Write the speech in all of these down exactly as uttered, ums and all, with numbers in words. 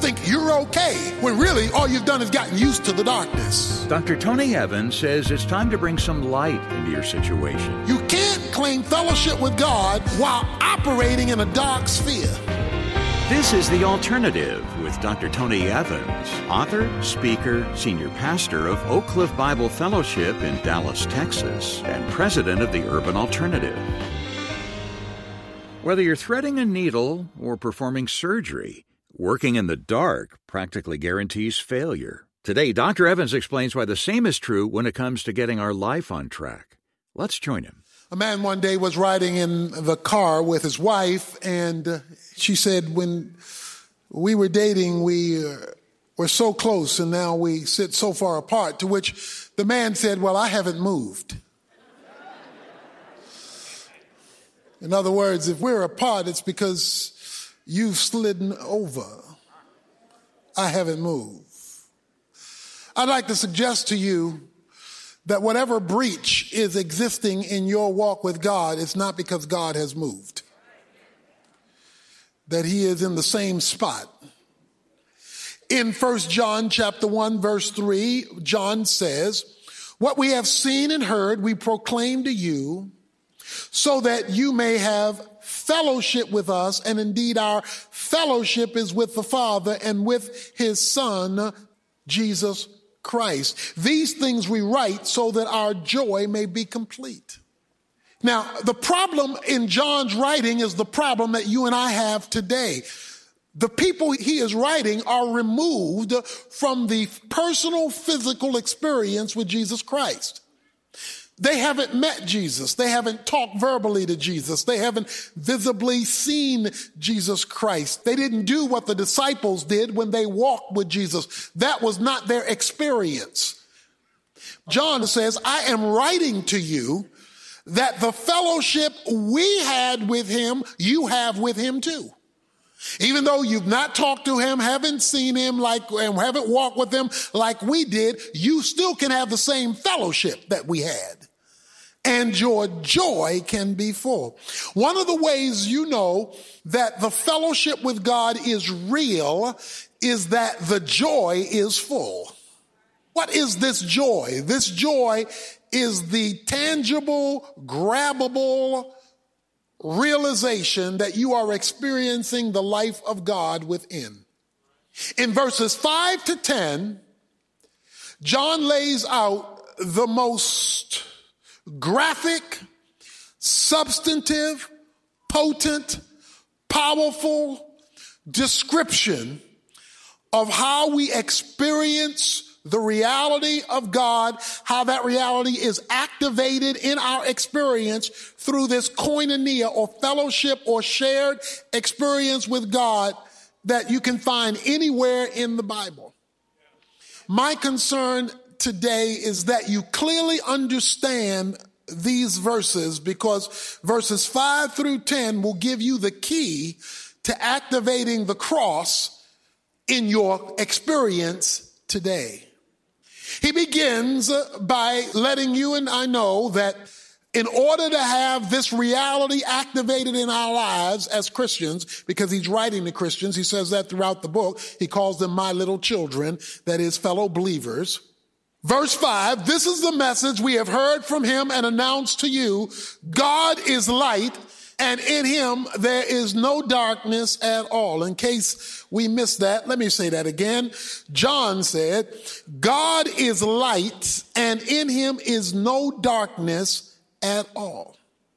think you're okay, when really all you've done is gotten used to the darkness. Doctor Tony Evans says it's time to bring some light into your situation. You can't claim fellowship with God while operating in a dark sphere. This is The Alternative with Doctor Tony Evans, author, speaker, senior pastor of Oak Cliff Bible Fellowship in Dallas, Texas, and president of the Urban Alternative. Whether you're threading a needle or performing surgery, working in the dark practically guarantees failure. Today, Doctor Evans explains why the same is true when it comes to getting our life on track. Let's join him. A man one day was riding in the car with his wife, and uh, she said, when we were dating, we uh, were so close, and now we sit so far apart, to which the man said, well, I haven't moved. In other words, if we're apart, it's because you've slidden over. I haven't moved. I'd like to suggest to you that whatever breach is existing in your walk with God, it's not because God has moved. That he is in the same spot. In First John chapter one, verse three, John says, what we have seen and heard, we proclaim to you, so that you may have fellowship with us, and indeed our fellowship is with the Father and with his Son, Jesus Christ. These things we write so that our joy may be complete. Now, the problem in John's writing is the problem that you and I have today. The people he is writing are removed from the personal physical experience with Jesus Christ. They haven't met Jesus. They haven't talked verbally to Jesus. They haven't visibly seen Jesus Christ. They didn't do what the disciples did when they walked with Jesus. That was not their experience. John says, I am writing to you that the fellowship we had with him, you have with him too. Even though you've not talked to him, haven't seen him like, and haven't walked with him like we did, you still can have the same fellowship that we had. And your joy can be full. One of the ways you know that the fellowship with God is real is that the joy is full. What is this joy? This joy is the tangible, grabbable realization that you are experiencing the life of God within. In verses five to ten, John lays out the most graphic, substantive, potent, powerful description of how we experience the reality of God, how that reality is activated in our experience through this koinonia or fellowship or shared experience with God that you can find anywhere in the Bible. My concern today is that you clearly understand these verses, because verses five through ten will give you the key to activating the cross in your experience today. He begins by letting you and I know that in order to have this reality activated in our lives as Christians, because he's writing to Christians, he says that throughout the book, he calls them my little children, that is fellow believers. Verse five, this is the message we have heard from him and announced to you. God is light, and in him there is no darkness at all. In case we missed that, let me say that again. John said, God is light, and in him is no darkness at all.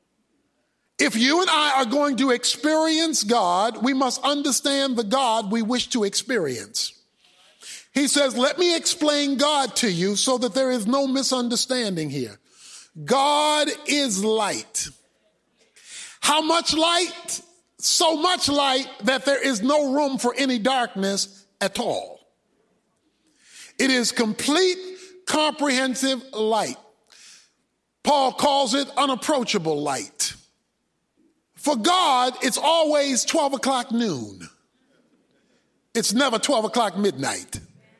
If you and I are going to experience God, we must understand the God we wish to experience. He says, let me explain God to you so that there is no misunderstanding here. God is light. How much light? So much light that there is no room for any darkness at all. It is complete, comprehensive light. Paul calls it unapproachable light. For God, it's always twelve o'clock noon. It's never twelve o'clock midnight.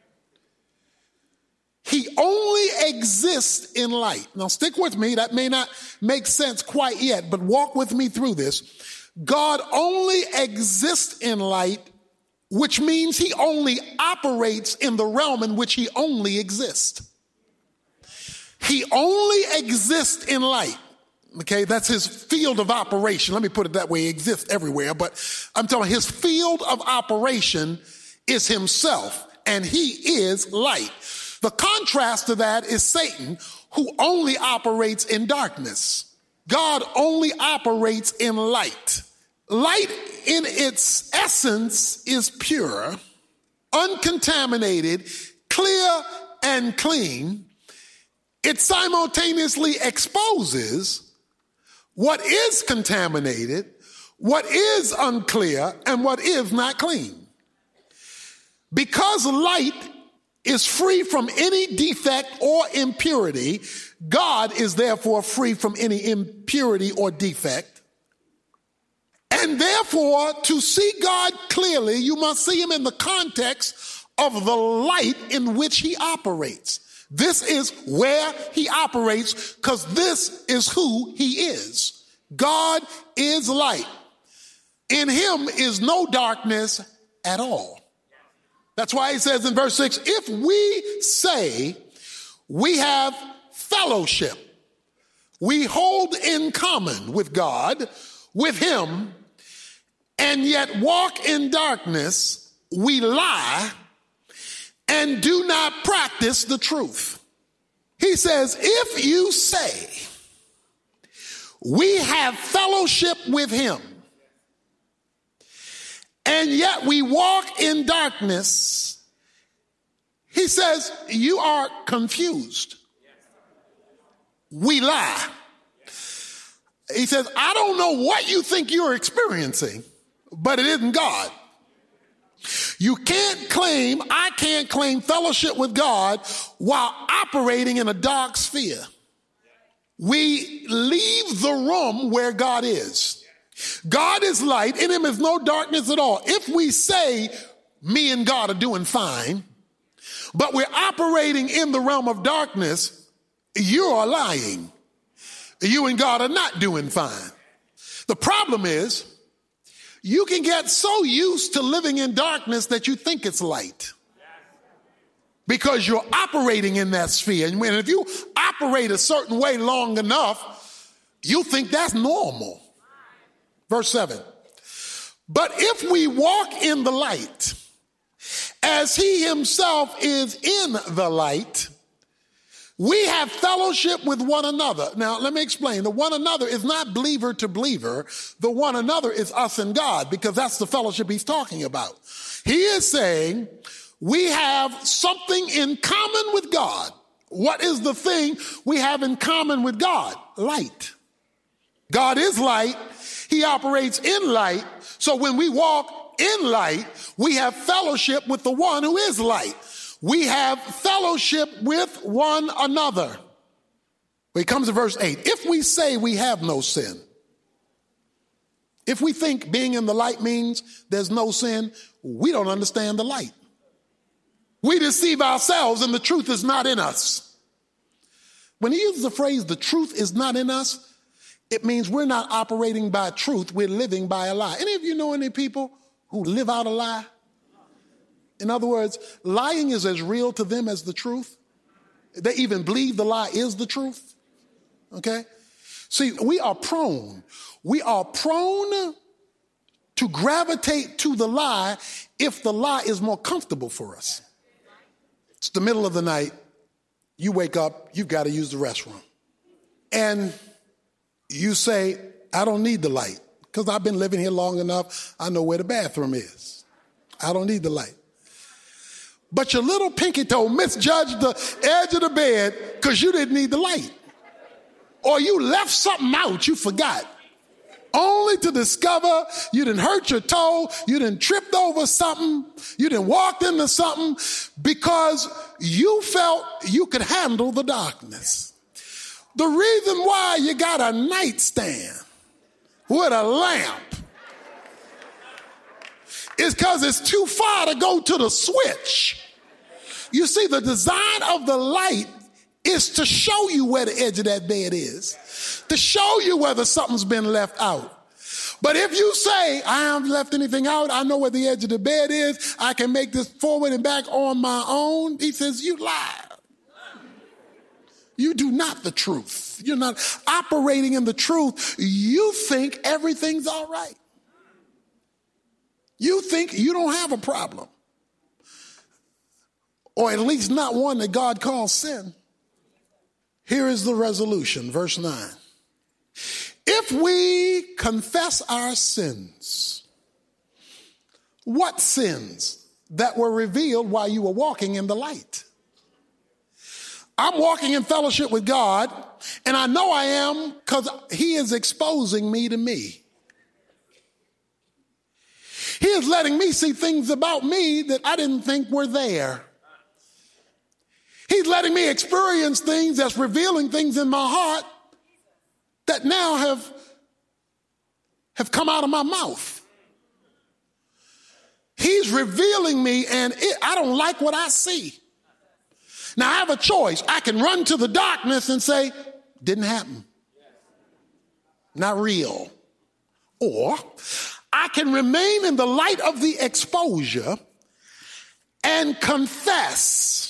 He only exists in light. Now stick with me. That may not make sense quite yet, but walk with me through this. God only exists in light which means he only operates in the realm in which he only exists. He only exists in light. Okay, that's his field of operation. Let me put it that way. He exists everywhere, but I'm telling you, his field of operation is himself, and he is light. The contrast to that is Satan, who only operates in darkness. God only operates in light. Light in its essence is pure, uncontaminated, clear, and clean. It simultaneously exposes what is contaminated, what is unclear, and what is not clean. Because light is free from any defect or impurity, God is therefore free from any impurity or defect. And therefore, to see God clearly, you must see him in the context of the light in which he operates. This is where he operates, because this is who he is. God is light. In him is no darkness at all. That's why he says in verse six, if we say we have fellowship, we hold in common with God, with him, and yet walk in darkness, we lie and do not practice the truth. He says, if you say we have fellowship with him, and yet we walk in darkness, he says, you are confused. We lie. He says, I don't know what you think you're experiencing, but it isn't God. You can't claim, I can't claim fellowship with God while operating in a dark sphere. We leave the room where God is. God is light, in him is no darkness at all. If we say me and God are doing fine, but we're operating in the realm of darkness, you are lying. You and God are not doing fine. The problem is, you can get so used to living in darkness that you think it's light. Because you're operating in that sphere. And if you operate a certain way long enough, you think that's normal. Verse seven. But if we walk in the light, as he himself is in the light, we have fellowship with one another. Now, let me explain. The one another is not believer to believer. The one another is us and God, because that's the fellowship he's talking about. He is saying we have something in common with God. What is the thing we have in common with God? Light. God is light. He operates in light. So when we walk in light, we have fellowship with the one who is light. We have fellowship with one another. It comes to verse eight. If we say we have no sin, if we think being in the light means there's no sin, we don't understand the light. We deceive ourselves and the truth is not in us. When he uses the phrase, the truth is not in us, it means we're not operating by truth, we're living by a lie. Any of you know any people who live out a lie? In other words, lying is as real to them as the truth. They even believe the lie is the truth. Okay? See, we are prone. We are prone to gravitate to the lie if the lie is more comfortable for us. It's the middle of the night. You wake up, you've got to use the restroom. And you say, I don't need the light because I've been living here long enough. I know where the bathroom is. I don't need the light. But your little pinky toe misjudged the edge of the bed because you didn't need the light. Or you left something out you forgot. Only to discover you didn't hurt your toe, you didn't tripped over something, you didn't walked into something because you felt you could handle the darkness. The reason why you got a nightstand with a lamp is because it's too far to go to the switch. You see, the design of the light is to show you where the edge of that bed is, to show you whether something's been left out. But if you say, I haven't left anything out, I know where the edge of the bed is, I can make this forward and back on my own, he says, you lie. You do not the truth. You're not operating in the truth. You think everything's all right. You think you don't have a problem. Or at least not one that God calls sin. Here is the resolution, verse nine. If we confess our sins, what sins that were revealed while you were walking in the light? I'm walking in fellowship with God, and I know I am because he is exposing me to me. He is letting me see things about me that I didn't think were there. He's letting me experience things that's revealing things in my heart that now have, have come out of my mouth. He's revealing me, and it, I don't like what I see. Now, I have a choice. I can run to the darkness and say, didn't happen. Not real. Or I can remain in the light of the exposure and confess.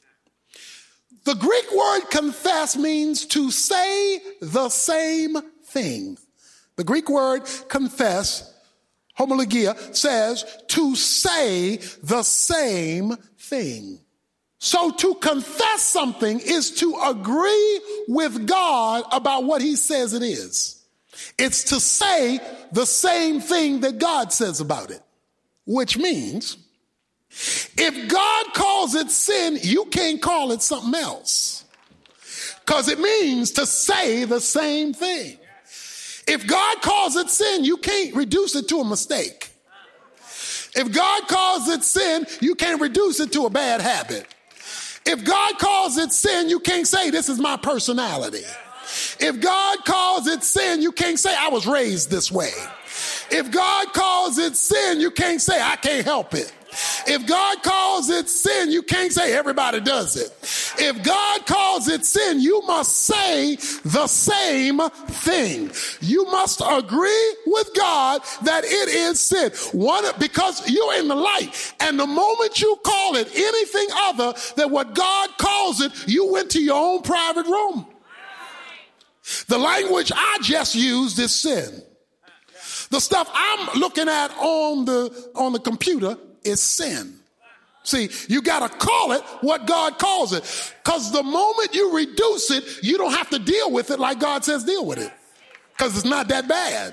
The Greek word confess means to say the same thing. The Greek word confess, homologia, says to say the same thing. So to confess something is to agree with God about what he says it is. It's to say the same thing that God says about it, which means if God calls it sin, you can't call it something else, because it means to say the same thing. If God calls it sin, you can't reduce it to a mistake. If God calls it sin, you can't reduce it to a bad habit. If God calls it sin, you can't say this is my personality. If God calls it sin, you can't say I was raised this way. If God calls it sin, you can't say I can't help it. If God calls it sin, you can't say everybody does it. If God calls it sin, you must say the same thing. You must agree with God that it is sin. One, because you're in the light. And the moment you call it anything other than what God calls it, you went to your own private room. The language I just used is sin. The stuff I'm looking at on the, on the computer is sin. See, you got to call it what God calls it, because the moment you reduce it, you don't have to deal with it like God says deal with it, because it's not that bad.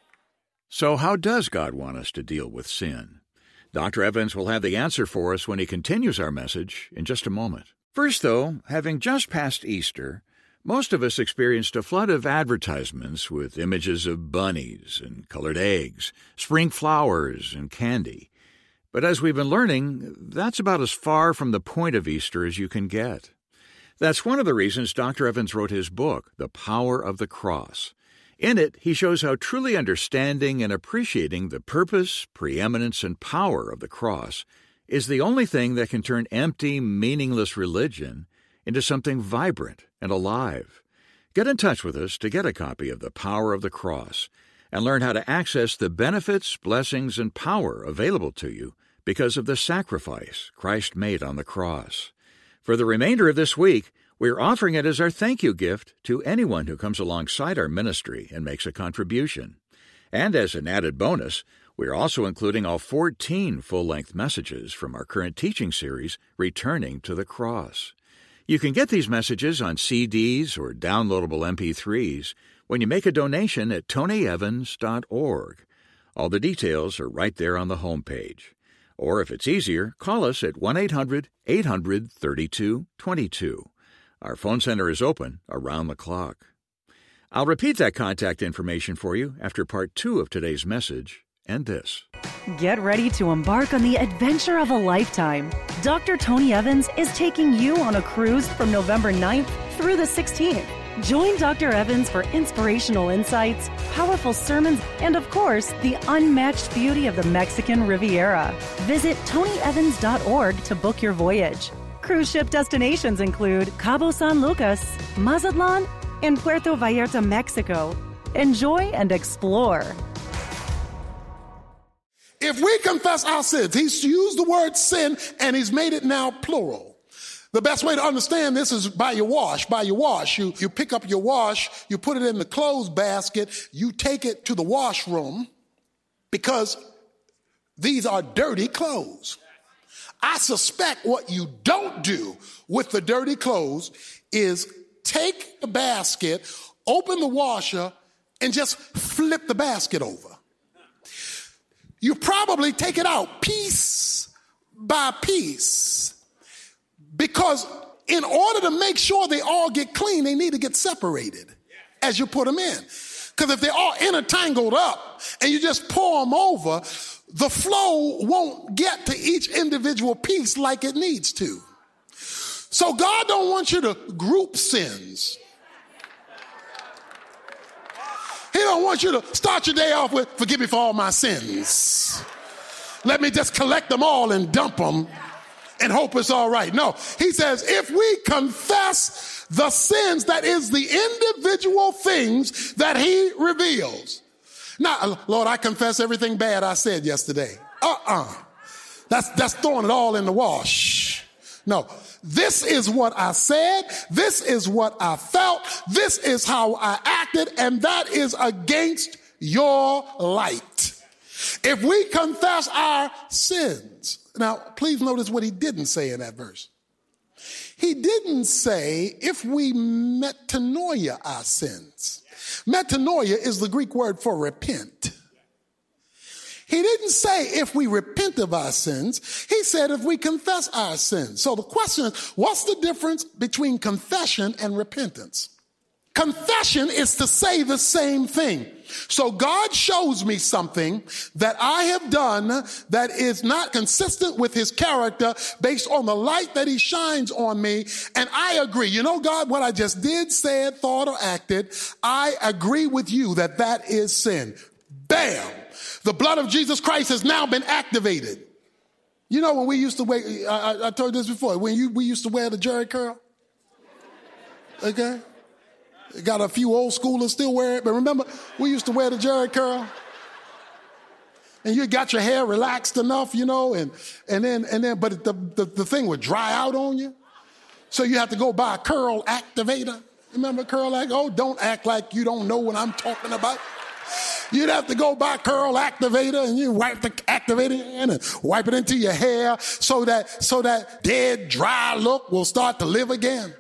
So how does God want us to deal with sin? Doctor Evans will have the answer for us when he continues our message in just a moment. First, though, having just passed Easter, most of us experienced a flood of advertisements with images of bunnies and colored eggs, spring flowers, and candy. But as we've been learning, that's about as far from the point of Easter as you can get. That's one of the reasons Doctor Evans wrote his book, The Power of the Cross. In it, he shows how truly understanding and appreciating the purpose, preeminence, and power of the cross is the only thing that can turn empty, meaningless religion into something vibrant and alive. Get in touch with us to get a copy of The Power of the Cross and learn how to access the benefits, blessings, and power available to you because of the sacrifice Christ made on the cross. For the remainder of this week, we're offering it as our thank you gift to anyone who comes alongside our ministry and makes a contribution. And as an added bonus, we're also including all fourteen full-length messages from our current teaching series, Returning to the Cross. You can get these messages on C Ds or downloadable M P threes when you make a donation at tony evans dot org. All the details are right there on the homepage. Or if it's easier, call us at one eight hundred eight hundred thirty-two twenty-two. Our phone center is open around the clock. I'll repeat that contact information for you after part two of today's message and this. Get ready to embark on the adventure of a lifetime. Doctor Tony Evans is taking you on a cruise from November ninth through the sixteenth. Join Doctor Evans for inspirational insights, powerful sermons, and of course, the unmatched beauty of the Mexican Riviera. Visit tony evans dot org to book your voyage. Cruise ship destinations include Cabo San Lucas, Mazatlan, and Puerto Vallarta, Mexico. Enjoy and explore. If we confess our sins, he's used the word sin and he's made it now plural. The best way to understand this is by your wash. By your wash, you, you pick up your wash, you put it in the clothes basket, you take it to the washroom because these are dirty clothes. I suspect what you don't do with the dirty clothes is take the basket, open the washer, and just flip the basket over. You probably take it out piece by piece because in order to make sure they all get clean, they need to get separated as you put them in. Because if they're all intertangled up and you just pour them over, the flow won't get to each individual piece like it needs to. So God don't want you to group sins. He don't want you to start your day off with, forgive me for all my sins. Let me just collect them all and dump them and hope it's all right. No, he says, if we confess the sins, that is the individual things that he reveals. Now, Lord, I confess everything bad I said yesterday. Uh-uh. That's, that's throwing it all in the wash. No, this is what I said. This is what I felt. This is how I acted. And that is against your light. If we confess our sins. Now, please notice what he didn't say in that verse. He didn't say if we metanoia our sins. Metanoia is the Greek word for repent. He didn't say if we repent of our sins. He said if we confess our sins. So the question is, what's the difference between confession and repentance? Confession is to say the same thing. So God shows me something that I have done that is not consistent with his character based on the light that he shines on me. And I agree. You know, God, what I just did, said, thought, or acted, I agree with you that that is sin. Bam! The blood of Jesus Christ has now been activated. You know, when we used to wear, I, I told you this before, when you, we used to wear the Jerry curl. Okay? Got a few old schoolers still wear it, but remember, we used to wear the Jerry curl. And you got your hair relaxed enough, you know, and, and then, and then, but the, the, the thing would dry out on you. So you have to go buy a curl activator. Remember curl act? Oh, don't act like you don't know what I'm talking about. You'd have to go buy curl activator and you wipe the activator in and wipe it into your hair so that, so that dead, dry look will start to live again.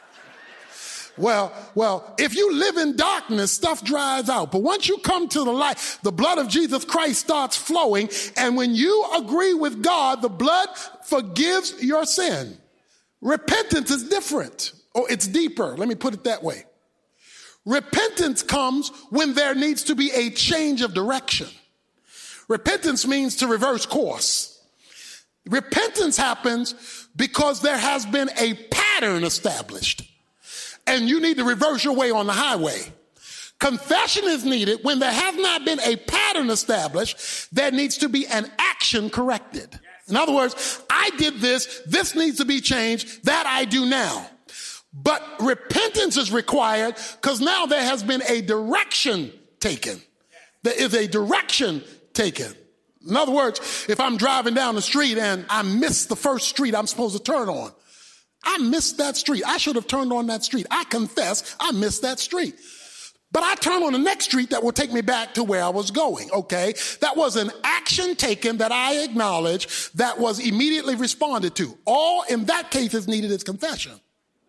Well, well, if you live in darkness, stuff dries out. But once you come to the light, the blood of Jesus Christ starts flowing. And when you agree with God, the blood forgives your sin. Repentance is different. Oh, it's deeper. Let me put it that way. Repentance comes when there needs to be a change of direction. Repentance means to reverse course. Repentance happens because there has been a pattern established. And you need to reverse your way on the highway. Confession is needed when there has not been a pattern established. There needs to be an action corrected. In other words, I did this. This needs to be changed. That I do now. But repentance is required because now there has been a direction taken. There is a direction taken. In other words, if I'm driving down the street and I miss the first street I'm supposed to turn on, I missed that street. I should have turned on that street. I confess I missed that street. But I turn on the next street that will take me back to where I was going, okay? That was an action taken that I acknowledge that was immediately responded to. All in that case is needed is confession.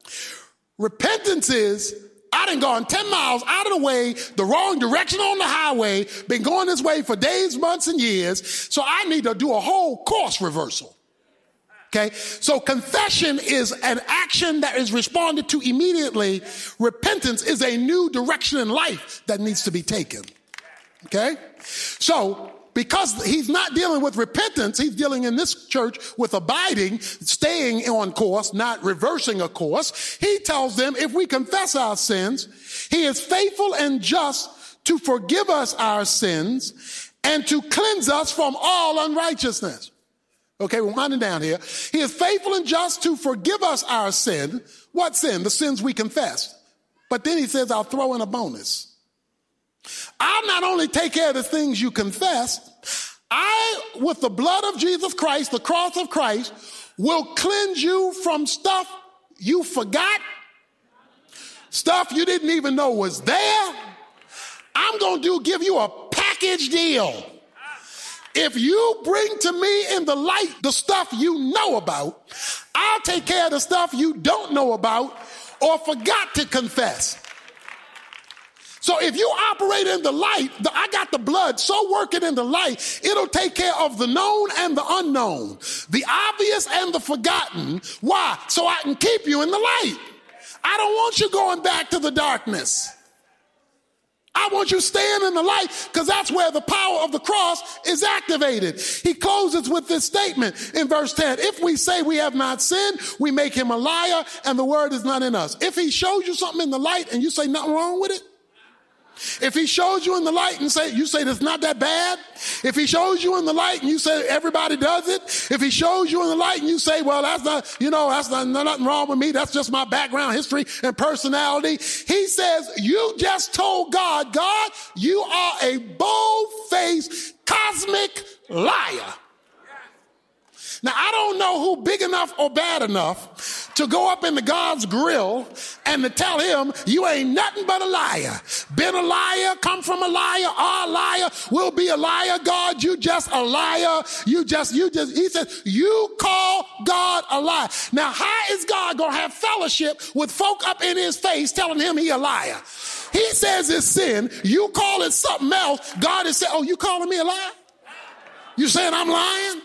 Repentance is, I done gone ten miles out of the way, the wrong direction on the highway, been going this way for days, months, and years, so I need to do a whole course reversal. Okay, so confession is an action that is responded to immediately. Repentance is a new direction in life that needs to be taken. Okay, so because he's not dealing with repentance, he's dealing in this church with abiding, staying on course, not reversing a course. He tells them if we confess our sins, he is faithful and just to forgive us our sins and to cleanse us from all unrighteousness. Okay, we're winding down here. He is faithful and just to forgive us our sin. What sin? The sins we confessed. But then he says, I'll throw in a bonus. I'll not only take care of the things you confessed, I, with the blood of Jesus Christ, the cross of Christ, will cleanse you from stuff you forgot, stuff you didn't even know was there. I'm going to do give you a package deal. If you bring to me in the light the stuff you know about, I'll take care of the stuff you don't know about or forgot to confess. So if you operate in the light, the, I got the blood so working in the light, it'll take care of the known and the unknown, the obvious and the forgotten. Why? So I can keep you in the light. I don't want you going back to the darkness. I want you staying in the light because that's where the power of the cross is activated. He closes with this statement in verse ten. If we say we have not sinned, we make him a liar and the word is not in us. If he shows you something in the light and you say nothing wrong with it, if he shows you in the light and say, you say it's not that bad. If he shows you in the light and you say everybody does it. If he shows you in the light and you say, well, that's not, you know, that's not, nothing wrong with me. That's just my background, history, and personality. He says, you just told God, God, you are a bold-faced cosmic liar. Now, I don't know who big enough or bad enough to go up into God's grill and to tell him, you ain't nothing but a liar. Been a liar, come from a liar, are a liar, will be a liar. God, you just a liar. You just, you just, he says, you call God a liar. Now, how is God going to have fellowship with folk up in his face telling him he a liar? He says it's sin. You call it something else. God is saying, oh, you calling me a liar? You saying I'm lying?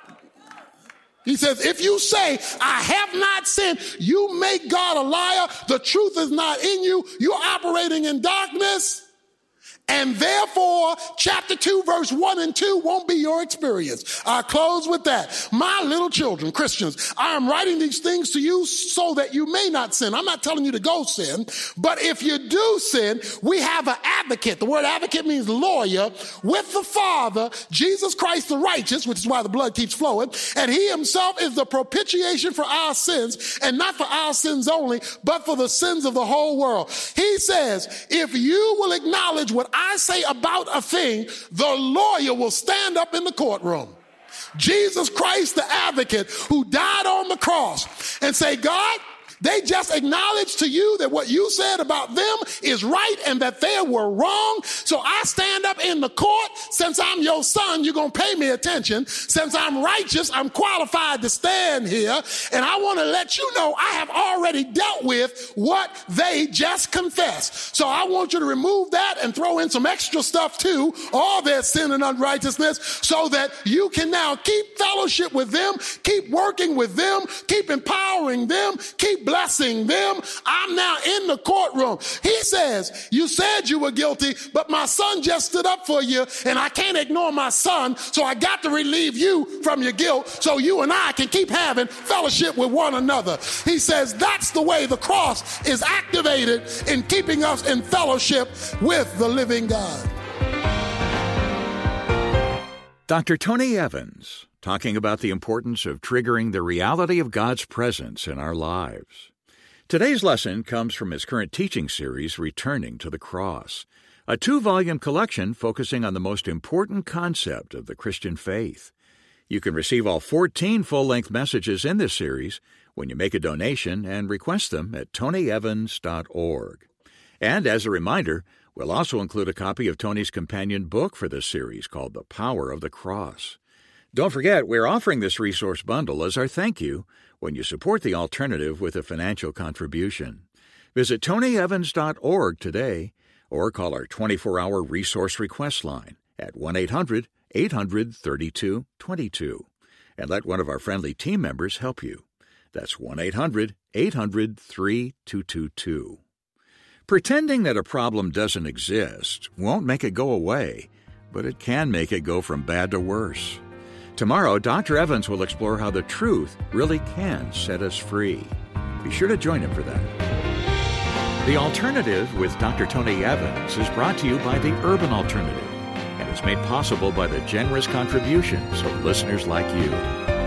He says, if you say, I have not sinned, you make God a liar. The truth is not in you. You're operating in darkness. And therefore, chapter two, verse one and two won't be your experience. I close with that. My little children, Christians, I am writing these things to you so that you may not sin. I'm not telling you to go sin, but if you do sin, we have an advocate. The word advocate means lawyer with the Father, Jesus Christ the righteous, which is why the blood keeps flowing. And he himself is the propitiation for our sins, and not for our sins only, but for the sins of the whole world. He says, if you will acknowledge what I say about a thing, the lawyer will stand up in the courtroom. Jesus Christ, the advocate who died on the cross, and say, God, they just acknowledged to you that what you said about them is right and that they were wrong. So I stand up in the court. Since I'm your son, you're going to pay me attention. Since I'm righteous, I'm qualified to stand here. And I want to let you know I have already dealt with what they just confessed. So I want you to remove that and throw in some extra stuff too, all their sin and unrighteousness, so that you can now keep fellowship with them, keep working with them, keep empowering them, keep blessing them. I'm now in the courtroom. He says, you said you were guilty, but my son just stood up for you, and I can't ignore my son, so I got to relieve you from your guilt so you and I can keep having fellowship with one another. He says that's the way the cross is activated in keeping us in fellowship with the living God. Doctor Tony Evans, talking about the importance of triggering the reality of God's presence in our lives. Today's lesson comes from his current teaching series, Returning to the Cross, a two-volume collection focusing on the most important concept of the Christian faith. You can receive all fourteen full-length messages in this series when you make a donation and request them at tony evans dot org. And as a reminder, we'll also include a copy of Tony's companion book for this series called The Power of the Cross. Don't forget, we're offering this resource bundle as our thank you when you support the alternative with a financial contribution. Visit tony evans dot org today or call our twenty-four hour resource request line at one eight hundred eight hundred thirty-two twenty-two and let one of our friendly team members help you. That's one eight hundred eight hundred thirty-two twenty-two. Pretending that a problem doesn't exist won't make it go away, but it can make it go from bad to worse. Tomorrow, Doctor Evans will explore how the truth really can set us free. Be sure to join him for that. The Alternative with Doctor Tony Evans is brought to you by the Urban Alternative and is made possible by the generous contributions of listeners like you.